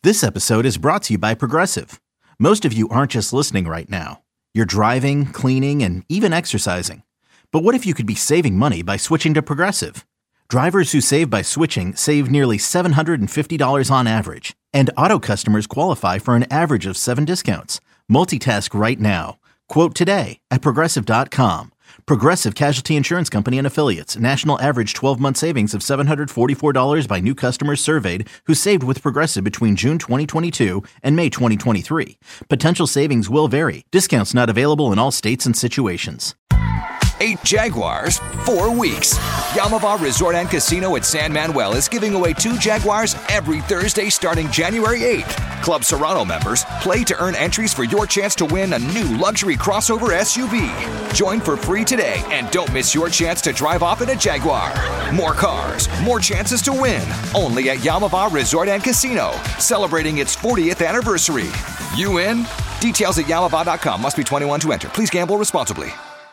This episode is brought to you by Progressive. Most of you aren't just listening right now. You're driving, cleaning, and even exercising. But what if you could be saving money by switching to Progressive? Drivers who save by switching save nearly $750 on average. And auto customers qualify for an average of 7 discounts. Multitask right now. Quote today at Progressive.com. Progressive Casualty Insurance Company and Affiliates. National average 12-month savings of $744 by new customers surveyed who saved with Progressive between June 2022 and May 2023. Potential savings will vary. Discounts not available in all states and situations. 8 Jaguars, 4 weeks. Yamava Resort and Casino at San Manuel is giving away 2 Jaguars every Thursday starting January 8th. Club Serrano members play to earn entries for your chance to win a new luxury crossover SUV. Join for free today and don't miss your chance to drive off in a Jaguar. More cars, more chances to win. Only at Yamava Resort and Casino, celebrating its 40th anniversary. You in? Details at yamava.com. Must be 21 to enter. Please gamble responsibly.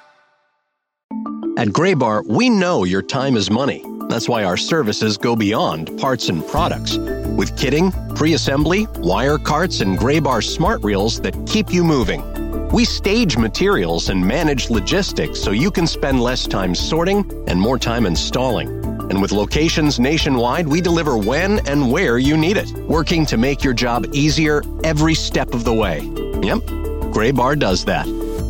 At Graybar, we know your time is money. That's why our services go beyond parts and products. With kitting, pre-assembly, wire carts, and Graybar smart reels that keep you moving. We stage materials and manage logistics so you can spend less time sorting and more time installing. And with locations nationwide, we deliver when and where you need it, working to make your job easier every step of the way. Yep, Graybar does that.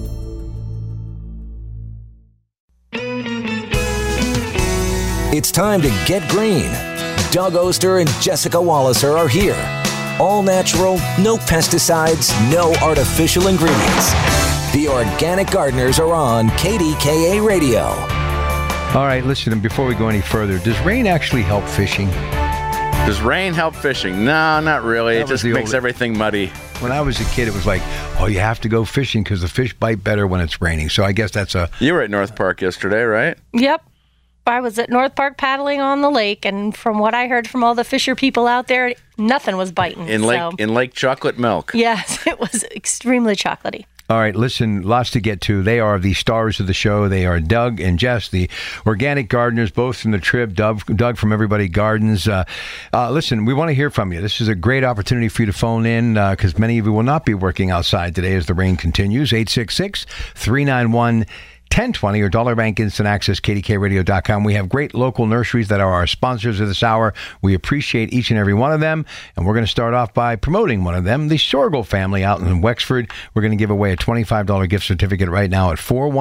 It's time to get green. Doug Oster and Jessica Walliser are here. All natural, no pesticides, no artificial ingredients. The Organic Gardeners are on KDKA Radio. All right, listen, before we go any further, does rain actually help fishing? Does rain help fishing? No, not really. It just makes everything muddy. When I was a kid, it was like, oh, you have to go fishing because the fish bite better when it's raining. So I guess that's a... You were at North Park yesterday, right? Yep. I was at North Park paddling on the lake, and from what I heard from all the fisher people out there, nothing was biting. In Lake Chocolate Milk. Yes, it was extremely chocolatey. All right, listen, lots to get to. They are the stars of the show. They are Doug and Jess, the Organic Gardeners, both from the Trib. Doug from Everybody Gardens. Listen, we want to hear from you. This is a great opportunity for you to phone in because many of you will not be working outside today as the rain continues. 866-391-1020 or Dollar Bank Instant Access, KDKRadio.com. We have great local nurseries that are our sponsors of this hour. We appreciate each and every one of them. And we're going to start off by promoting one of them, the Sorgel family out in Wexford. We're going to give away a $25 gift certificate right now at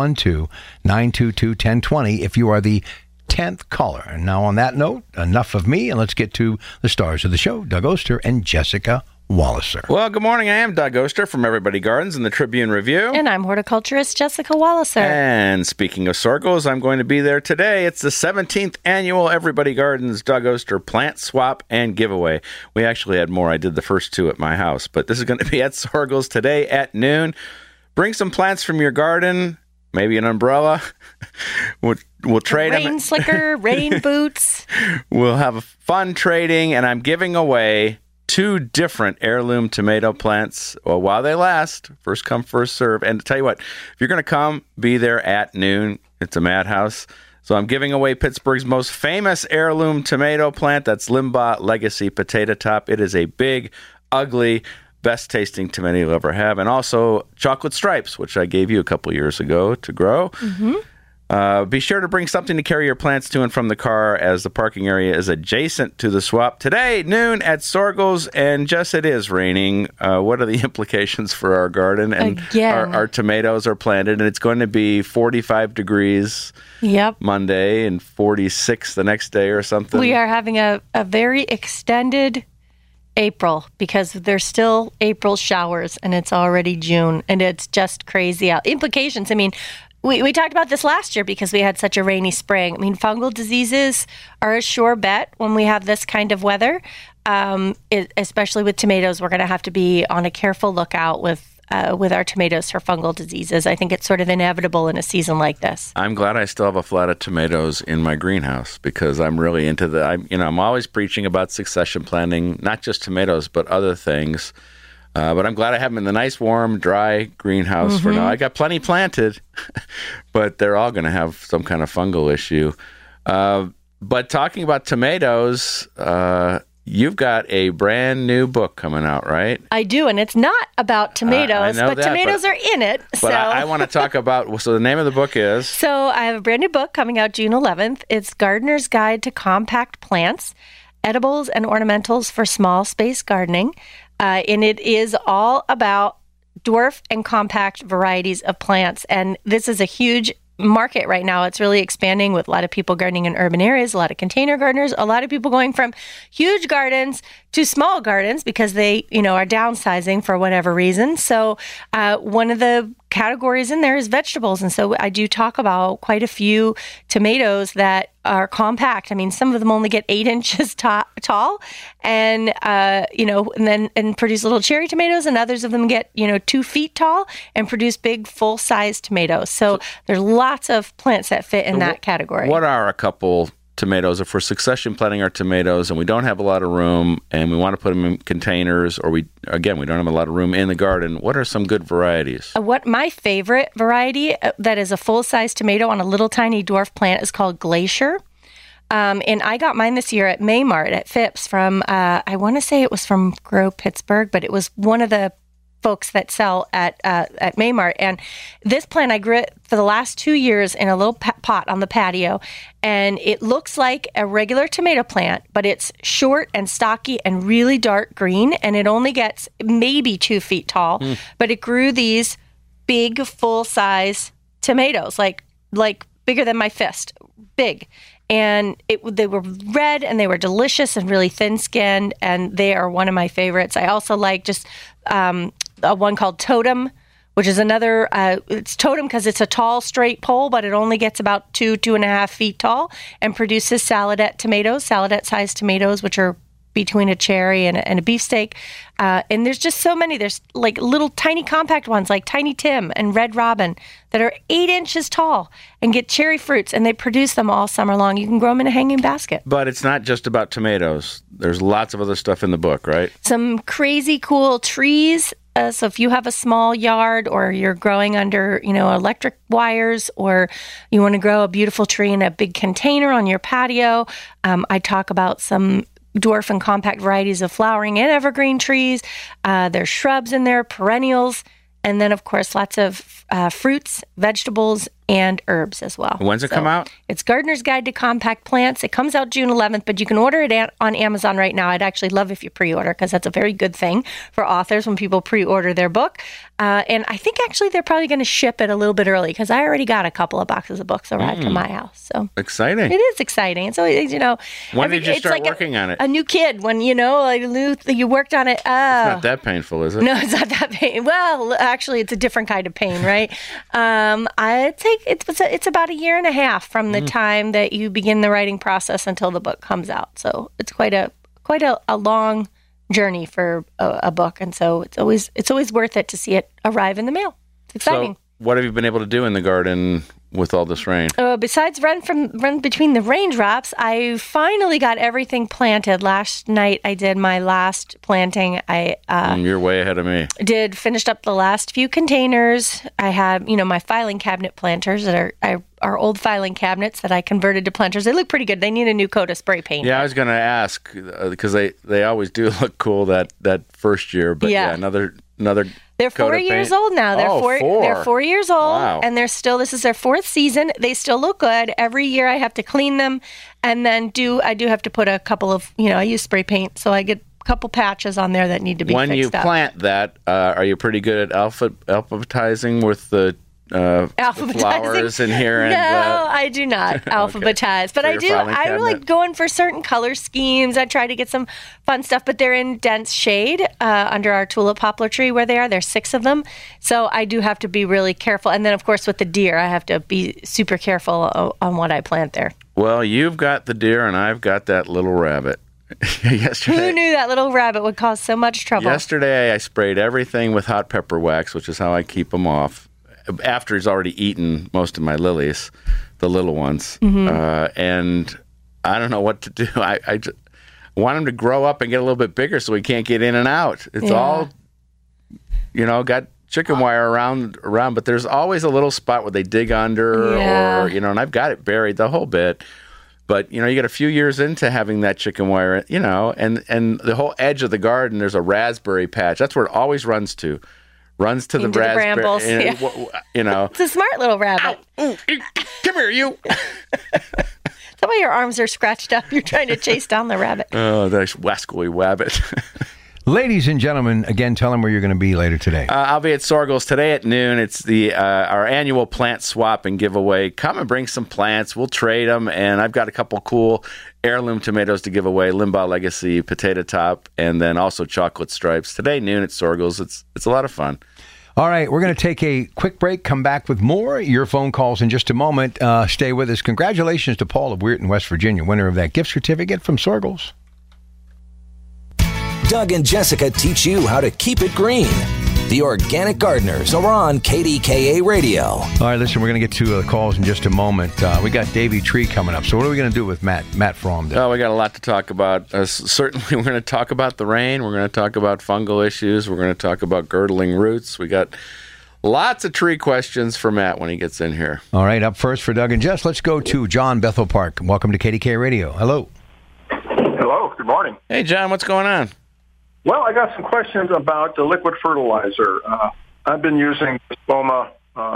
412-922-1020 if you are the 10th caller. And now on that note, enough of me, and let's get to the stars of the show, Doug Oster and Jessica Walliser. Well, good morning. I am Doug Oster from Everybody Gardens and the Tribune Review. And I'm horticulturist Jessica Walliser. And speaking of Sorgels, I'm going to be there today. It's the 17th annual Everybody Gardens Doug Oster Plant Swap and Giveaway. We actually had more. I did the first 2 at my house, but this is going to be at Sorgels today at noon. Bring some plants from your garden, maybe an umbrella. We'll trade them. Rain slicker, rain boots. We'll have a fun trading, and I'm giving away 2 different heirloom tomato plants while they last. First come, first serve. And to tell you what, if you're going to come, be there at noon. It's a madhouse. So I'm giving away Pittsburgh's most famous heirloom tomato plant. That's Limbaugh Legacy Potato Top. It is a big, ugly, best-tasting tomato you'll ever have. And also Chocolate Stripes, which I gave you a couple years ago to grow. Mm-hmm. Be sure to bring something to carry your plants to and from the car as the parking area is adjacent to the swap. Today, noon at Sorgels, and Jess, it is raining. What are the implications for our garden? And our tomatoes are planted, and it's going to be 45 degrees Monday and 46 the next day or something. We are having a very extended April because there's still April showers, and it's already June, and it's just crazy out. Implications, I mean... We talked about this last year because we had such a rainy spring. I mean, fungal diseases are a sure bet when we have this kind of weather. Especially with tomatoes, we're going to have to be on a careful lookout with our tomatoes for fungal diseases. I think it's sort of inevitable in a season like this. I'm glad I still have a flat of tomatoes in my greenhouse because I'm really into I'm always preaching about succession planting, not just tomatoes, but other things. But I'm glad I have them in the nice, warm, dry greenhouse for now. I got plenty planted, but they're all going to have some kind of fungal issue. But talking about tomatoes, you've got a brand new book coming out, right? I do, and it's not about tomatoes, know but that, tomatoes are in it. But I want to talk about, so the name of the book is? So I have a brand new book coming out June 11th. It's Gardener's Guide to Compact Plants, Edibles and Ornamentals for Small Space Gardening. And it is all about dwarf and compact varieties of plants. And this is a huge market right now. It's really expanding with a lot of people gardening in urban areas, a lot of container gardeners, a lot of people going from huge gardens to small gardens because they, are downsizing for whatever reason. So one of the categories in there is vegetables. And so I do talk about quite a few tomatoes that are compact. I mean, some of them only get 8 inches tall and, and produce little cherry tomatoes, and others of them get, 2 feet tall and produce big full-size tomatoes. So there's lots of plants that fit in that category. What are a couple tomatoes if we're succession planting our tomatoes and we don't have a lot of room and we want to put them in containers, or we don't have a lot of room in the garden? What are some good varieties? What my favorite variety that is a full-size tomato on a little tiny dwarf plant is called Glacier. And I got mine this year at Maymart at Phipps from, I want to say it was from Grow Pittsburgh, but it was one of the folks that sell at Maymart. And this plant, I grew it for the last 2 years in a little pot on the patio. And it looks like a regular tomato plant, but it's short and stocky and really dark green. And it only gets maybe 2 feet tall. But it grew these big, full-size tomatoes, like bigger than my fist, big. And they were red and they were delicious and really thin-skinned, and they are one of my favorites. I also like just one called Totem, which is another, it's Totem because it's a tall, straight pole, but it only gets about 2.5 feet tall and produces salad-sized tomatoes, which are between a cherry and a beefsteak. And there's just so many. There's like little tiny compact ones like Tiny Tim and Red Robin that are 8 inches tall and get cherry fruits, and they produce them all summer long. You can grow them in a hanging basket. But it's not just about tomatoes. There's lots of other stuff in the book, right? Some crazy cool trees. So if you have a small yard or you're growing under, electric wires, or you want to grow a beautiful tree in a big container on your patio, I talk about some dwarf and compact varieties of flowering and evergreen trees. There's shrubs in there, perennials, and then, of course, lots of fruits, vegetables, and herbs as well. When's it come out? It's Gardener's Guide to Compact Plants. It comes out June 11th, but you can order it on Amazon right now. I'd actually love if you pre-order, because that's a very good thing for authors when people pre-order their book. And I think actually they're probably going to ship it a little bit early, because I already got a couple of boxes of books arrived to my house. So exciting! It is exciting. It's always, When did you start working on it? A new kid. When you worked on it. It's not that painful, is it? No, it's not that painful. Well, actually, it's a different kind of pain, right? It's about 1.5 years from the time that you begin the writing process until the book comes out. So it's quite a long journey for a book, and so it's always worth it to see it arrive in the mail. It's exciting. So what have you been able to do in the garden with all this rain? Besides run between the raindrops, I finally got everything planted. Last night I did my last planting. You're way ahead of me. Finished up the last few containers. I have, my filing cabinet planters that are old filing cabinets that I converted to planters. They look pretty good. They need a new coat of spray paint. Yeah, I was going to ask, because they always do look cool that first year. But another. They're 4 years old now. They're 4 years old, wow. And this is their 4th season. They still look good. Every year I have to clean them, and then I do have to put a couple of, I use spray paint, so I get a couple patches on there that need to be fixed up. When you plant that, are you pretty good at alphabetizing with the flowers in here? No, I do not alphabetize, but I do. I like going for certain color schemes. I try to get some fun stuff, but they're in dense shade under our tulip poplar tree where they are. There's 6 of them, so I do have to be really careful. And then, of course, with the deer, I have to be super careful on what I plant there. Well, you've got the deer, and I've got that little rabbit. Yesterday, who knew that little rabbit would cause so much trouble? Yesterday, I sprayed everything with hot pepper wax, which is how I keep them off. After he's already eaten most of my lilies, the little ones. And I don't know what to do. I just want him to grow up and get a little bit bigger so he can't get in and out. It's all, got chicken wire around, but there's always a little spot where they dig under or, and I've got it buried the whole bit. But, you get a few years into having that chicken wire, and the whole edge of the garden, there's a raspberry patch. That's where it always runs to. Runs to the Into the raspberry. brambles, It's a smart little rabbit. Come here, you. Some of your arms are scratched up. You're trying to chase down the rabbit. Oh, that's wascally wabbit. Ladies and gentlemen, again, tell them where you're going to be later today. I'll be at Sorgel's today at noon. It's our annual plant swap and giveaway. Come and bring some plants. We'll trade them, and I've got a couple cool heirloom tomatoes to give away, Limbaugh Legacy, Potato Top, and then also Chocolate Stripes. Today, noon at Sorgel's. It's a lot of fun. All right, we're going to take a quick break, come back with more. Your phone calls in just a moment. Stay with us. Congratulations to Paul of Weirton, West Virginia, winner of that gift certificate from Sorgel's. Doug and Jessica teach you how to keep it green. The Organic Gardeners are on KDKA Radio. All right, listen, we're going to get to calls in just a moment. We got Davy Tree coming up. So what are we going to do with Matt Fromm? Oh, we got a lot to talk about. Certainly, we're going to talk about the rain. We're going to talk about fungal issues. We're going to talk about girdling roots. We got lots of tree questions for Matt when he gets in here. All right, up first for Doug and Jess, let's go to John, Bethel Park. Welcome to KDKA Radio. Hello. Hello, good morning. Hey, John, what's going on? Well, I got some questions about the liquid fertilizer. I've been using the Spoma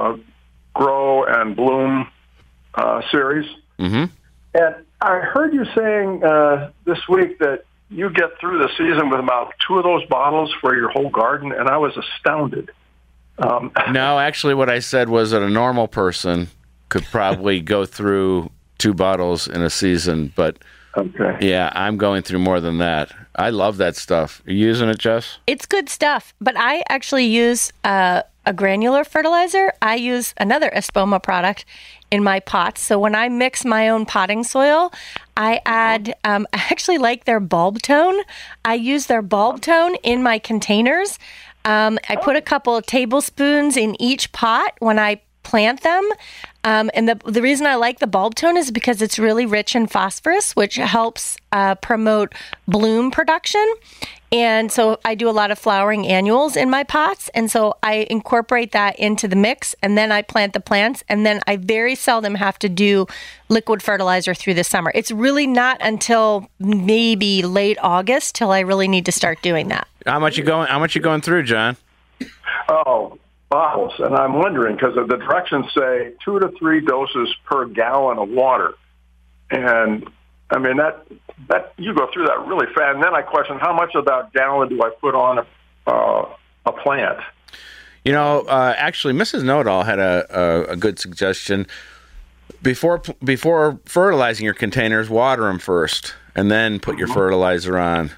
Grow and Bloom series. Mm-hmm. And I heard you saying this week that you get through the season with about 2 of those bottles for your whole garden, and I was astounded. No, actually what I said was that a normal person could probably go through 2 bottles in a season, but okay. Yeah, I'm going through more than that. I love that stuff. Are you using it, Jess? It's good stuff, but I actually use a granular fertilizer. I use another Espoma product in my pots. So when I mix my own potting soil, I add, I actually like their bulb tone. I use their bulb tone in my containers. I put a couple of tablespoons in each pot when I plant them. And the reason I like the bulb tone is because it's really rich in phosphorus, which helps promote bloom production. And so I do a lot of flowering annuals in my pots. And so I incorporate that into the mix, and then I plant the plants. And then I very seldom have to do liquid fertilizer through the summer. It's really not until maybe late August till I really need to start doing that. How much you going through, John? Oh, bottles. And I'm wondering, because the directions say 2 to 3 doses per gallon of water. And I mean, that you go through that really fast. And then I question, how much of that gallon do I put on a plant? Actually, Mrs. Know-It-All had a good suggestion. Before fertilizing your containers, water them first, and then put your fertilizer on.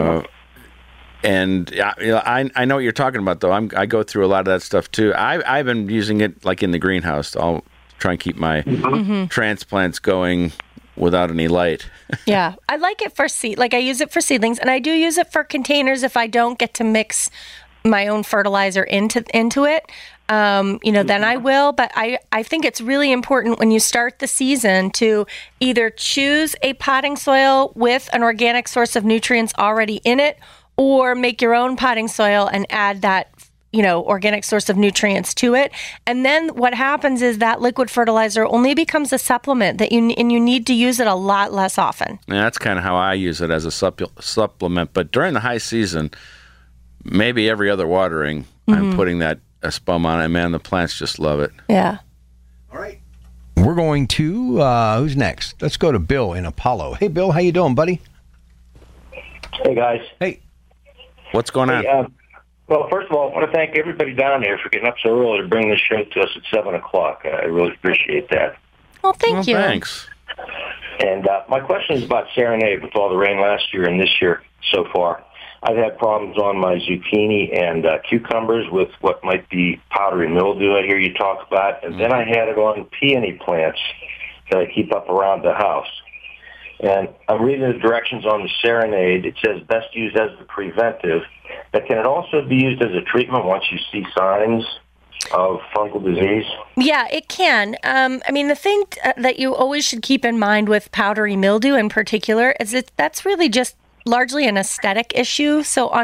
And I know what you're talking about, though. I go through a lot of that stuff too. I've been using it like in the greenhouse. I'll try and keep my transplants going without any light. Yeah, I like it for I use it for seedlings, and I do use it for containers if I don't get to mix my own fertilizer into it. Then I will. But I think it's really important when you start the season to either choose a potting soil with an organic source of nutrients already in it, or make your own potting soil and add that, organic source of nutrients to it. And then what happens is that liquid fertilizer only becomes a supplement and you need to use it a lot less often. Yeah, that's kind of how I use it, as a supplement. But during the high season, maybe every other watering, I'm putting that Espoma on it. Man, the plants just love it. Yeah. All right. We're going to, who's next? Let's go to Bill in Apollo. Hey, Bill, how you doing, buddy? Hey, guys. Hey. What's going on? Well, first of all, I want to thank everybody down there for getting up so early to bring this show to us at 7 o'clock. I really appreciate that. Well, thank you. Thanks. And my question is about Serenade. With all the rain last year and this year so far, I've had problems on my zucchini and cucumbers with what might be powdery mildew I hear you talk about. And then I had it on peony plants that I keep up around the house. And I'm reading the directions on the Serenade. It says best used as a preventive, but can it also be used as a treatment once you see signs of fungal disease? Yeah, it can. The thing that you always should keep in mind with powdery mildew in particular is that's really just largely an aesthetic issue. So on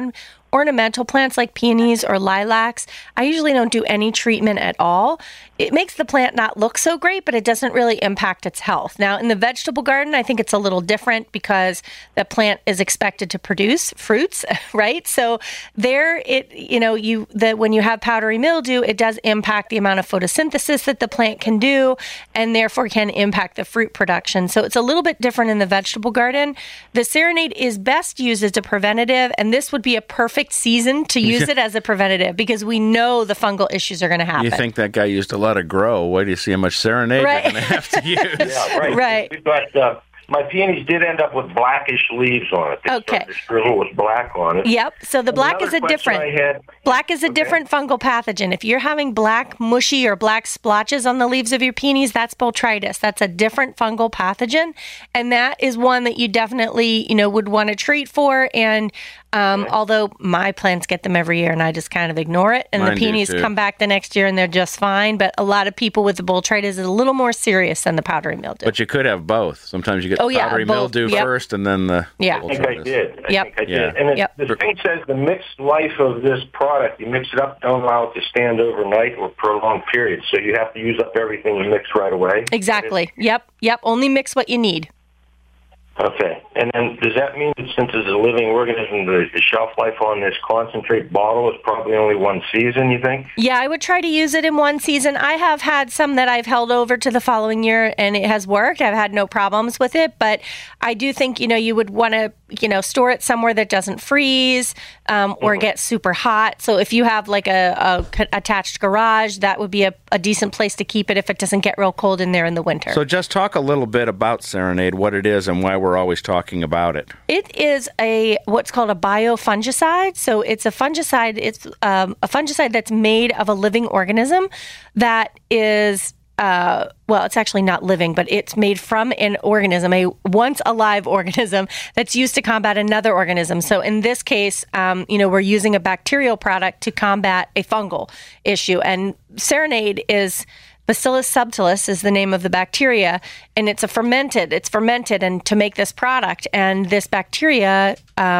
ornamental plants like peonies or lilacs, I usually don't do any treatment at all. It makes the plant not look so great, but it doesn't really impact its health. Now, in the vegetable garden, I think it's a little different because the plant is expected to produce fruits, right? So there, when you have powdery mildew, it does impact the amount of photosynthesis that the plant can do, and therefore can impact the fruit production. So it's a little bit different in the vegetable garden. The Serenade is best used as a preventative, and this would be a perfect season to use it as a preventative because we know the fungal issues are going to happen. You think that guy used a lot of grow? Wait do you see how much Serenade you're going to have to use? Yeah, right. Right. But my peonies did end up with blackish leaves on it. They started to shrivel with black on it. Yep. So the black is a different fungal pathogen. If you're having black mushy or black splotches on the leaves of your peonies, that's botrytis. That's a different fungal pathogen, and that is one that you definitely would want to treat for. And although my plants get them every year, and I just kind of ignore it, and Mine the peonies come back the next year and they're just fine. But a lot of people with the botrytis is a little more serious than the powdery mildew. But you could have both. Sometimes you get powdery mildew first, and then the I think I did. I think I did. And the thing says the mixed life of this product, you mix it up, don't allow it to stand overnight or prolonged periods. So you have to use up everything you mix right away. Exactly. Yep. Only mix what you need. Okay. And then does that mean that since it's a living organism, the shelf life on this concentrate bottle is probably only one season, you think? Yeah, I would try to use it in one season. I have had some that I've held over to the following year, and it has worked. I've had no problems with it, but I do think, you would want to, store it somewhere that doesn't freeze or get super hot. So if you have like a attached garage, that would be a decent place to keep it if it doesn't get real cold in there in the winter. So just talk a little bit about Serenade, what it is, and why we're always talking about it. It is what's called a biofungicide. So it's a fungicide. It's a fungicide that's made of a living organism that is it's actually not living, but it's made from an organism, a once alive organism that's used to combat another organism. So in this case, we're using a bacterial product to combat a fungal issue. And Serenade is Bacillus subtilis is the name of the bacteria, and it's fermented and to make this product. And this bacteria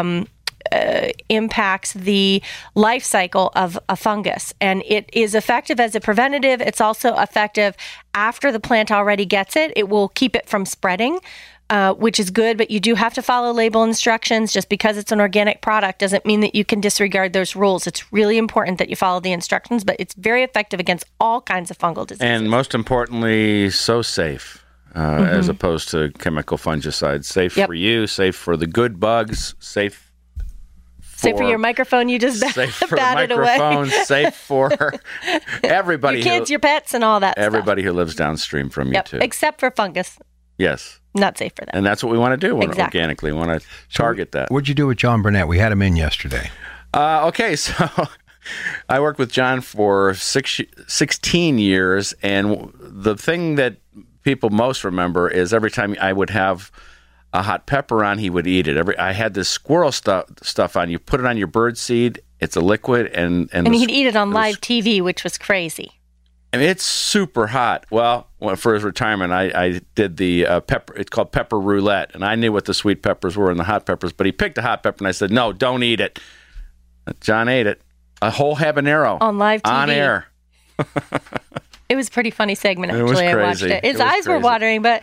impacts the life cycle of a fungus, and it is effective as a preventative. It's also effective after the plant already gets it. It will keep it from spreading, which is good, but you do have to follow label instructions. Just because it's an organic product doesn't mean that you can disregard those rules. It's really important that you follow the instructions, but it's very effective against all kinds of fungal diseases. And most importantly, so safe. As opposed to chemical fungicides. Safe for you, safe for the good bugs, safe for your microphone you just batted away. Safe for everybody. Your kids, your pets, and all that everybody stuff. Who lives downstream from you, too. Except for fungus. Yes. Not safe for them. And that's what we want to do organically. We want to target that. What'd you do with John Burnett? We had him in yesterday. Okay, so I worked with John for 16 years, and the thing that people most remember is every time I would have a hot pepper on, he would eat it. I had this squirrel stuff on. You put it on your bird seed. It's a liquid, and he'd eat it on live TV, which was crazy. And it's super hot. Well, for his retirement, I did the pepper. It's called pepper roulette, and I knew what the sweet peppers were and the hot peppers. But he picked a hot pepper, and I said, "No, don't eat it." John ate it, a whole habanero on live TV, on air. It was a pretty funny segment. Actually, it was crazy. I watched it. His eyes were watering, but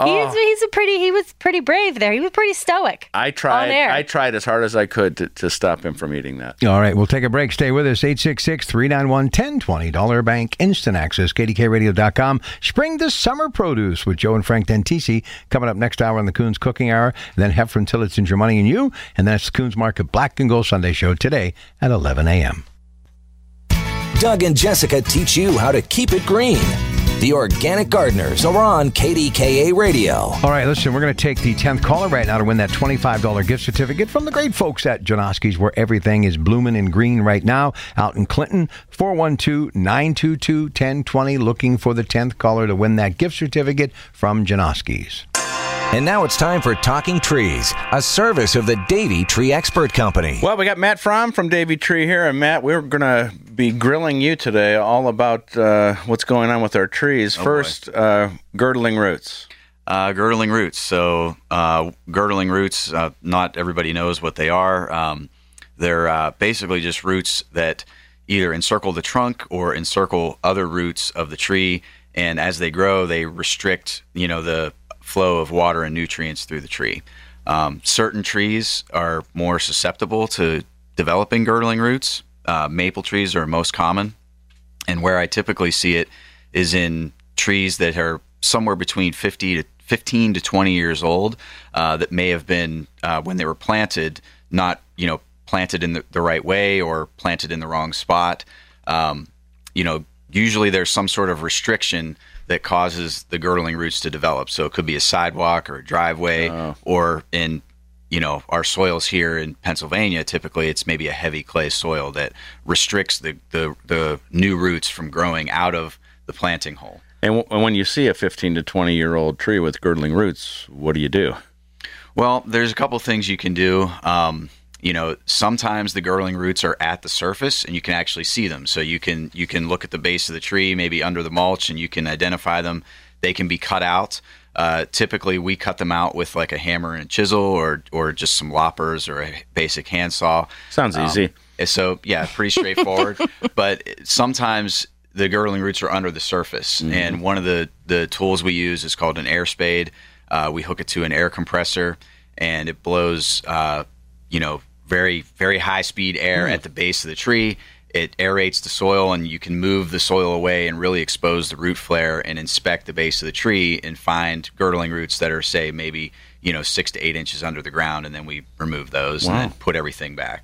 he was pretty brave there. He was pretty stoic. I tried as hard as I could to stop him from eating that. All right, we'll take a break. Stay with us. 866-391-1020. Dollar Bank Instant Access. KDKRadio.com. Spring to summer produce with Joe and Frank Dentisi coming up next hour on the Coons Cooking Hour. And then Heffron Tillotson, Your Money and You. And that's the Coons Market Black and Gold Sunday Show today at 11 a.m. Doug and Jessica teach you how to keep it green. The Organic Gardeners are on KDKA Radio. All right, listen, we're going to take the 10th caller right now to win that $25 gift certificate from the great folks at Janoski's, where everything is blooming in green right now, out in Clinton. 412-922-1020, looking for the 10th caller to win that gift certificate from Janoski's. And now it's time for Talking Trees, a service of the Davey Tree Expert Company. Well, we got Matt Fromm from Davey Tree here. And Matt, we're going to be grilling you today all about what's going on with our trees. First, girdling roots. Girdling roots. So girdling roots, not everybody knows what they are. They're basically just roots that either encircle the trunk or encircle other roots of the tree, and as they grow, they restrict, the flow of water and nutrients through the tree. Certain trees are more susceptible to developing girdling roots. Maple trees are most common, and where I typically see it is in trees that are somewhere between 15 to 20 years old, that may have been, when they were planted, not, planted in the right way or planted in the wrong spot. Usually there's some sort of restriction that causes the girdling roots to develop. So it could be a sidewalk or a driveway, or in, our soils here in Pennsylvania, typically it's maybe a heavy clay soil that restricts the new roots from growing out of the planting hole. And when you see a 15 to 20-year-old tree with girdling roots, what do you do? Well, there's a couple things you can do. Sometimes the girdling roots are at the surface and you can actually see them. So you can look at the base of the tree, maybe under the mulch, and you can identify them. They can be cut out. Typically, we cut them out with like a hammer and a chisel or just some loppers or a basic handsaw. Sounds easy. So, yeah, pretty straightforward. But sometimes the girdling roots are under the surface. Mm-hmm. And one of the tools we use is called an air spade. We hook it to an air compressor, and it blows, very, very high-speed air at the base of the tree. It aerates the soil, and you can move the soil away and really expose the root flare and inspect the base of the tree and find girdling roots that are, say, maybe 6 to 8 inches under the ground, and then we remove those and then put everything back.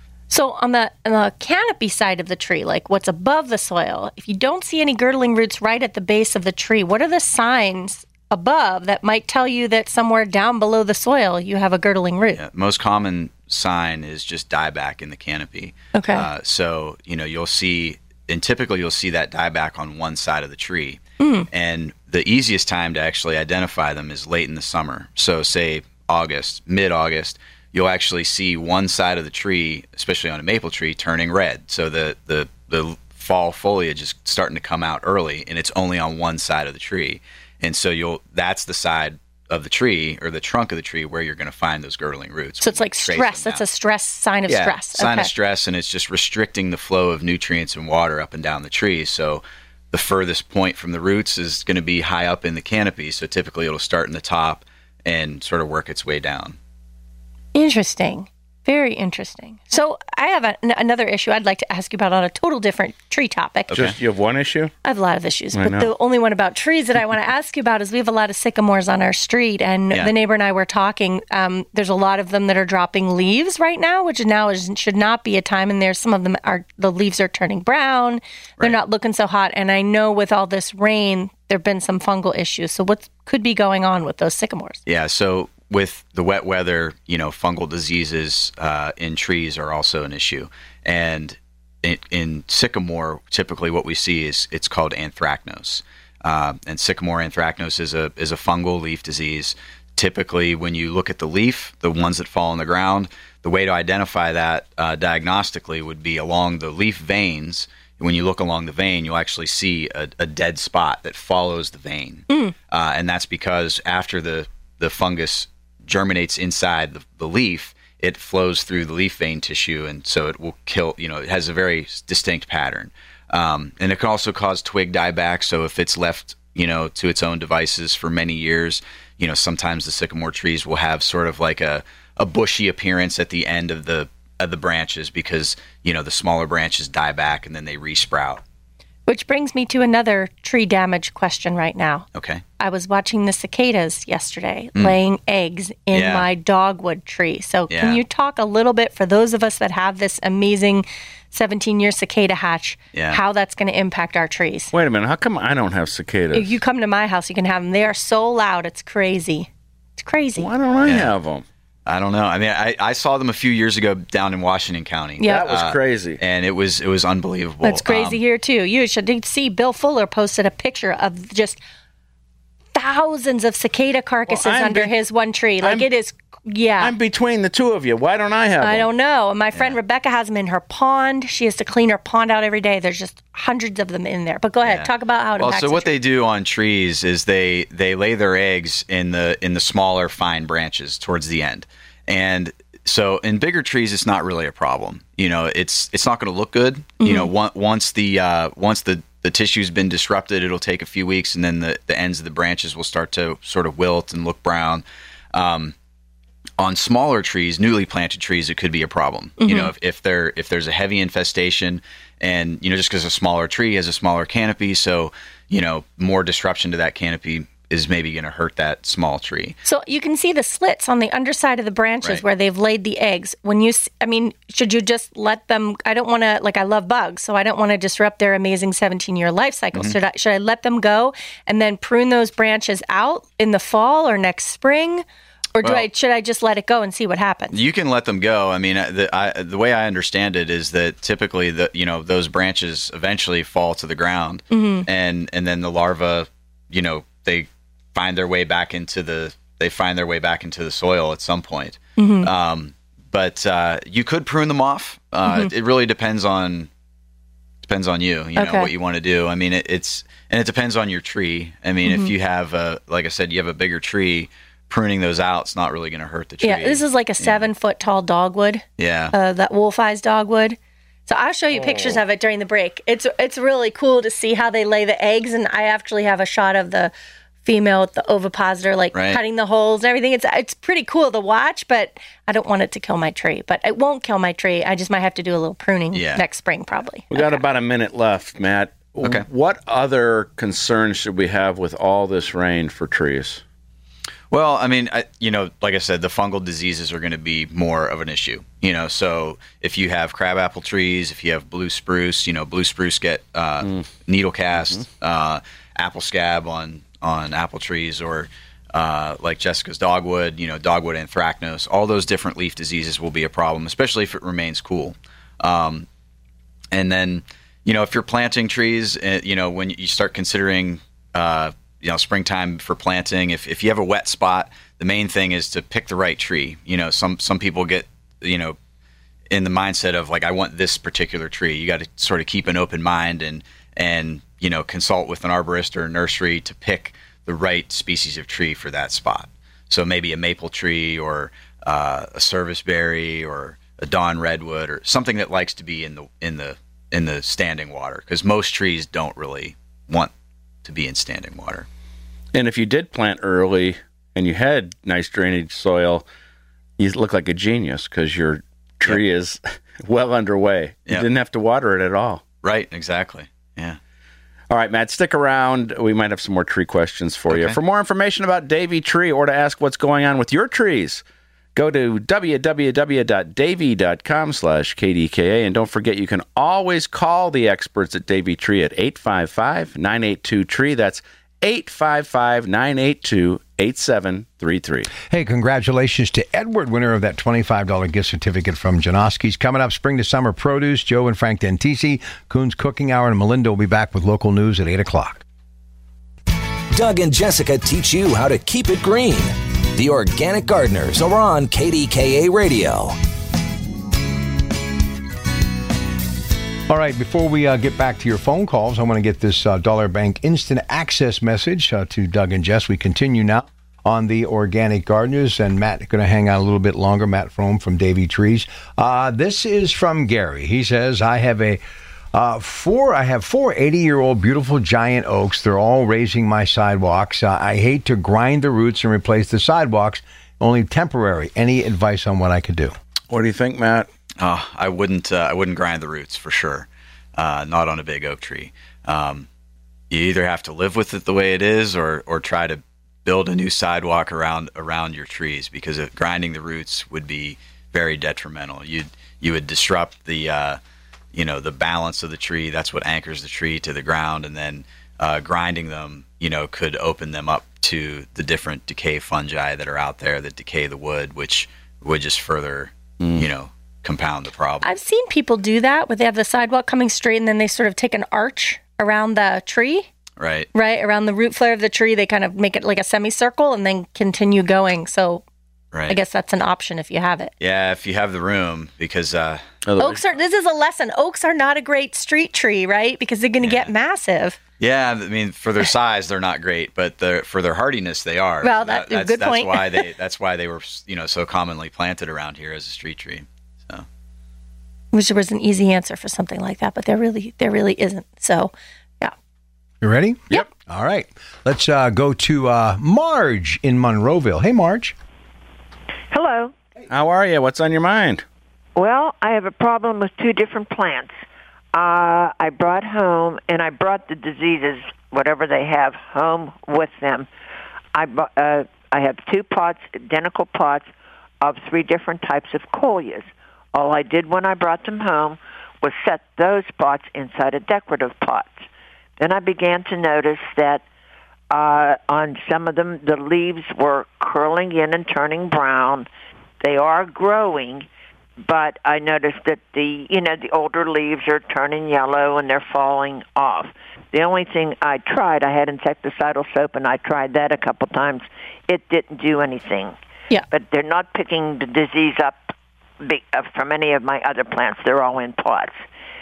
So on the canopy side of the tree, like what's above the soil, if you don't see any girdling roots right at the base of the tree, what are the signs above that might tell you that somewhere down below the soil you have a girdling root? Yeah, most common sign is just dieback in the canopy. Okay. So, you'll see, and typically you'll see that dieback on one side of the tree. And the easiest time to actually identify them is late in the summer. So say mid-August, you'll actually see one side of the tree, especially on a maple tree, turning red. So the fall foliage is starting to come out early, and it's only on one side of the tree. And so that's the side of the tree or the trunk of the tree where you're going to find those girdling roots. So it's like stress. That's a sign of stress. Sign of stress, and it's just restricting the flow of nutrients and water up and down the tree. So the furthest point from the roots is going to be high up in the canopy. So typically it'll start in the top and sort of work its way down. Interesting. Very interesting. So I have another issue I'd like to ask you about on a total different tree topic. Okay. You have one issue? I have a lot of issues, but the only one about trees that I want to ask you about is we have a lot of sycamores on our street, and the neighbor and I were talking. There's a lot of them that are dropping leaves right now, which should not be a time, and there's some of them the leaves are turning brown. They're not looking so hot, and I know with all this rain, there have been some fungal issues. So what could be going on with those sycamores? Yeah, so with the wet weather, fungal diseases in trees are also an issue. And in sycamore, typically what we see is it's called anthracnose. And sycamore anthracnose is a fungal leaf disease. Typically, when you look at the leaf, the ones that fall on the ground, the way to identify that diagnostically would be along the leaf veins. When you look along the vein, you'll actually see a dead spot that follows the vein. And that's because after the fungus germinates inside the leaf, it flows through the leaf vein tissue, and so it will kill, it has a very distinct pattern. And it can also cause twig dieback, so if it's left, to its own devices for many years, sometimes the sycamore trees will have sort of like a bushy appearance at the end of the branches because, the smaller branches die back and then they resprout. Which brings me to another tree damage question right now. Okay. I was watching the cicadas yesterday laying eggs in my dogwood tree. So can you talk a little bit for those of us that have this amazing 17-year cicada hatch, how that's going to impact our trees? Wait a minute. How come I don't have cicadas? If you come to my house, you can have them. They are so loud. It's crazy. It's crazy. Why don't I have them? I don't know. I mean, I saw them a few years ago down in Washington County. Yeah, that was crazy, and it was unbelievable. It's crazy here too. You should see. Bill Fuller posted a picture of just thousands of cicada carcasses under his one tree. Like it is. Yeah, I'm between the two of you. Why don't I have them? I don't know. My friend Rebecca has them in her pond. She has to clean her pond out every day. There's just hundreds of them in there. But go ahead, talk about how it impacts so what they do on trees is they lay their eggs in the smaller, fine branches towards the end. And So in bigger trees, it's not really a problem. It's not going to look good. Once the tissue's been disrupted, it'll take a few weeks, and then the ends of the branches will start to sort of wilt and look brown. On smaller trees, newly planted trees, it could be a problem. If there's a heavy infestation, and just because a smaller tree has a smaller canopy, so more disruption to that canopy is maybe going to hurt that small tree. So you can see the slits on the underside of the branches Right. where they've laid the eggs. Should you just let them? I don't want to, I love bugs, so I don't want to disrupt their amazing 17-year life cycle. Mm-hmm. Should I let them go and then prune those branches out in the fall or next spring? Or should I just let it go and see what happens? You can let them go. I mean, the way I understand it is that typically those branches eventually fall to the ground, and then the larvae, they find their way back into the soil at some point. But you could prune them off. It really depends on you. What you want to do. I mean, it depends on your tree. I mean, if you have like I said, you have a bigger tree, pruning those out, it's not really going to hurt the tree. Yeah, this is like a 7-foot tall dogwood. Yeah, that wolf eyes dogwood. So I'll show you pictures of it during the break. It's really cool to see how they lay the eggs, and I actually have a shot of the female with the ovipositor, cutting the holes and everything. It's pretty cool to watch, but I don't want it to kill my tree. But it won't kill my tree. I just might have to do a little pruning next spring, probably. We got about a minute left, Matt. Okay. What other concerns should we have with all this rain for trees? Well, I mean, like I said, the fungal diseases are going to be more of an issue. So if you have crabapple trees, if you have blue spruce, blue spruce get needle cast, apple scab on apple trees, or like Jessica's dogwood, dogwood anthracnose. All those different leaf diseases will be a problem, especially if it remains cool. And then, if you're planting trees, when you start considering springtime for planting, if you have a wet spot, the main thing is to pick the right tree. Some people get, in the mindset of I want this particular tree. You got to sort of keep an open mind and consult with an arborist or a nursery to pick the right species of tree for that spot. So maybe a maple tree or a serviceberry or a dawn redwood or something that likes to be in the standing water, because most trees don't really want to be in standing water. And if you did plant early and you had nice drainage soil, you look like a genius because your tree is well underway. You didn't have to water it at all. Right, exactly. Yeah. All right, Matt, stick around. We might have some more tree questions for you. For more information about Davey Tree or to ask what's going on with your trees, go to www.davey.com/KDKA. And don't forget, you can always call the experts at Davey Tree at 855-982-TREE. That's 855-982-8733. Hey, congratulations to Edward, winner of that $25 gift certificate from Janoski's. Coming up, spring to summer produce. Joe and Frank Dentisi, Coons Cooking Hour, and Melinda will be back with local news at 8 o'clock. Doug and Jessica teach you how to keep it green. The Organic Gardeners are on KDKA Radio. All right, before we get back to your phone calls, I want to get this Dollar Bank instant access message to Doug and Jess. We continue now on the Organic Gardeners, and Matt is going to hang out a little bit longer. Matt Frome from Davey Trees. This is from Gary. He says, I have four 80-year-old beautiful giant oaks. They're all raising my sidewalks. I hate to grind the roots and replace the sidewalks, only temporary. Any advice on what I could do? What do you think, Matt? I wouldn't grind the roots for sure. Not on a big oak tree. You either have to live with it the way it is, or try to build a new sidewalk around your trees, because grinding the roots would be very detrimental. You would disrupt the the balance of the tree. That's what anchors the tree to the ground, and then grinding them could open them up to the different decay fungi that are out there that decay the wood, which would just further compound the problem. I've seen people do that, where they have the sidewalk coming straight and then they sort of take an arch around the tree. Right, around the root flare of the tree. They kind of make it like a semicircle and then continue going. So I guess that's an option if you have it. Yeah, if you have the room, because this is a lesson. Oaks are not a great street tree, right? Because they're going to get massive. Yeah, I mean, for their size, they're not great, but for their hardiness, they are. Well, that's a good point. That's why they were, so commonly planted around here as a street tree. So, wish there was an easy answer for something like that, but there really isn't. So, yeah. You ready? Yep. All right. Let's go to Marge in Monroeville. Hey, Marge. Hello. How are you? What's on your mind? Well, I have a problem with two different plants. I brought the diseases, whatever they have, home with them. I have 2 pots, identical pots, of 3 different types of coleus. All I did when I brought them home was set those pots inside of decorative pots. Then I began to notice that on some of them, the leaves were curling in and turning brown. They are growing, but I noticed that the older leaves are turning yellow and they're falling off. The only thing I tried, I had insecticidal soap, and I tried that a couple times. It didn't do anything. Yeah. But they're not picking the disease up from any of my other plants. They're all in pots.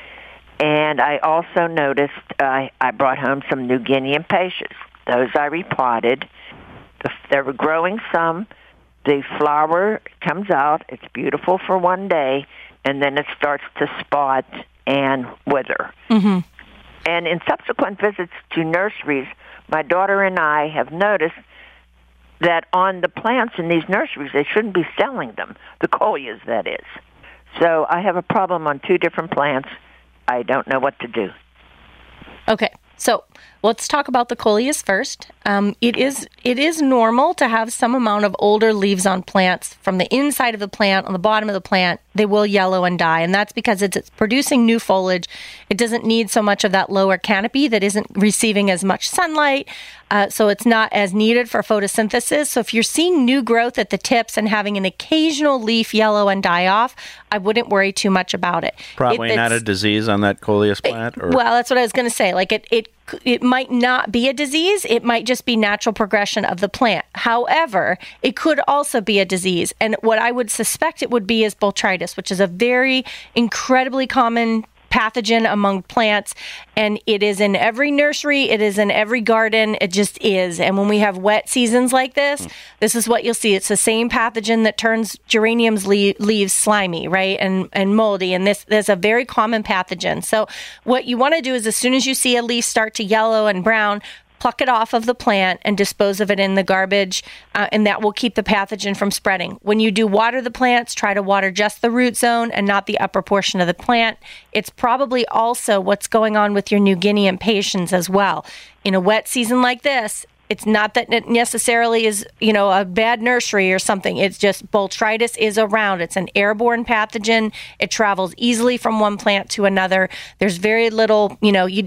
And I also noticed I brought home some New Guinea impatiens. Those I repotted. They were growing some. The flower comes out. It's beautiful for one day, and then it starts to spot and wither. Mm-hmm. And in subsequent visits to nurseries, my daughter and I have noticed that on the plants in these nurseries, they shouldn't be selling them, the coleus, that is. So I have a problem on 2 different plants. I don't know what to do. Okay, so let's talk about the coleus first. It is normal to have some amount of older leaves on plants. From the inside of the plant, on the bottom of the plant, they will yellow and die, and that's because it's producing new foliage. It doesn't need so much of that lower canopy that isn't receiving as much sunlight, so it's not as needed for photosynthesis. So if you're seeing new growth at the tips and having an occasional leaf yellow and die off, I wouldn't worry too much about it. Probably not a disease on that coleus plant? Or? Well, that's what I was going to say. Like it might not be a disease. It might just be natural progression of the plant. However, it could also be a disease. And what I would suspect it would be is botrytis, which is a very incredibly common pathogen among plants, and it is in every nursery, it is in every garden, it just is. And when we have wet seasons like this, this is what you'll see. It's the same pathogen that turns geraniums leaves slimy, right, and moldy, and this is a very common pathogen. So what you want to do is as soon as you see a leaf start to yellow and brown, pluck it off of the plant and dispose of it in the garbage, and that will keep the pathogen from spreading. When you do water the plants, try to water just the root zone and not the upper portion of the plant. It's probably also what's going on with your New Guinea impatiens as well. In a wet season like this, it's not that it necessarily is, a bad nursery or something. It's just botrytis is around. It's an airborne pathogen. It travels easily from one plant to another. There's very little,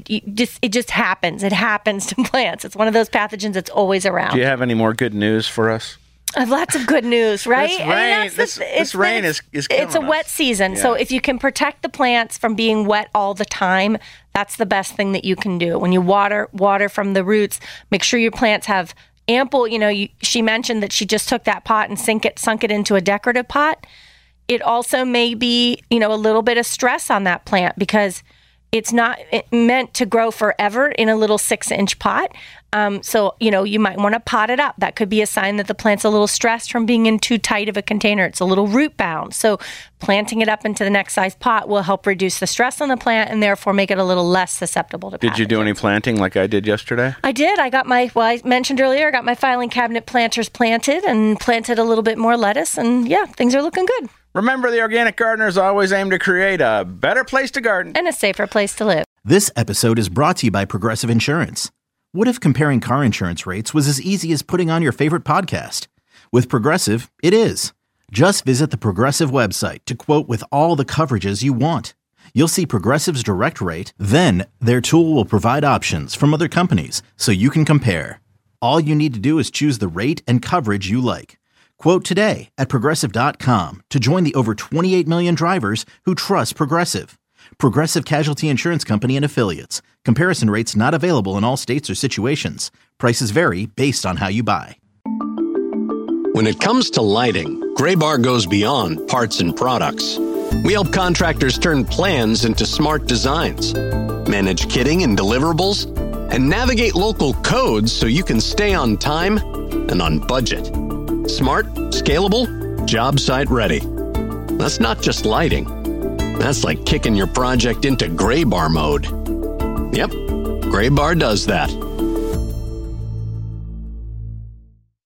it just happens. It happens to plants. It's one of those pathogens that's always around. Do you have any more good news for us? I have lots of good news, right? This rain is killing It's a wet season, Yeah. so if you can protect the plants from being wet all the time, that's the best thing that you can do. When you water from the roots, make sure your plants have ample, she mentioned that she just took that pot and sunk it into a decorative pot. It also may be, a little bit of stress on that plant because it's not meant to grow forever in a little 6-inch pot. So, you might want to pot it up. That could be a sign that the plant's a little stressed from being in too tight of a container. It's a little root bound. So planting it up into the next size pot will help reduce the stress on the plant and therefore make it a little less susceptible to pathogens. Did you do any planting like I did yesterday? I did. I mentioned earlier, I got my filing cabinet planters planted and planted a little bit more lettuce. And yeah, things are looking good. Remember, the organic gardeners always aim to create a better place to garden. And a safer place to live. This episode is brought to you by Progressive Insurance. What if comparing car insurance rates was as easy as putting on your favorite podcast? With Progressive, it is. Just visit the Progressive website to quote with all the coverages you want. You'll see Progressive's direct rate, then their tool will provide options from other companies so you can compare. All you need to do is choose the rate and coverage you like. Quote today at Progressive.com to join the over 28 million drivers who trust Progressive. Progressive Casualty Insurance Company and Affiliates. Comparison rates not available in all states or situations. Prices vary based on how you buy. When it comes to lighting, Graybar goes beyond parts and products. We help contractors turn plans into smart designs, manage kitting and deliverables, and navigate local codes so you can stay on time and on budget. Smart, scalable, job site ready. That's not just lighting. That's like kicking your project into Graybar mode. Yep, Graybar does that.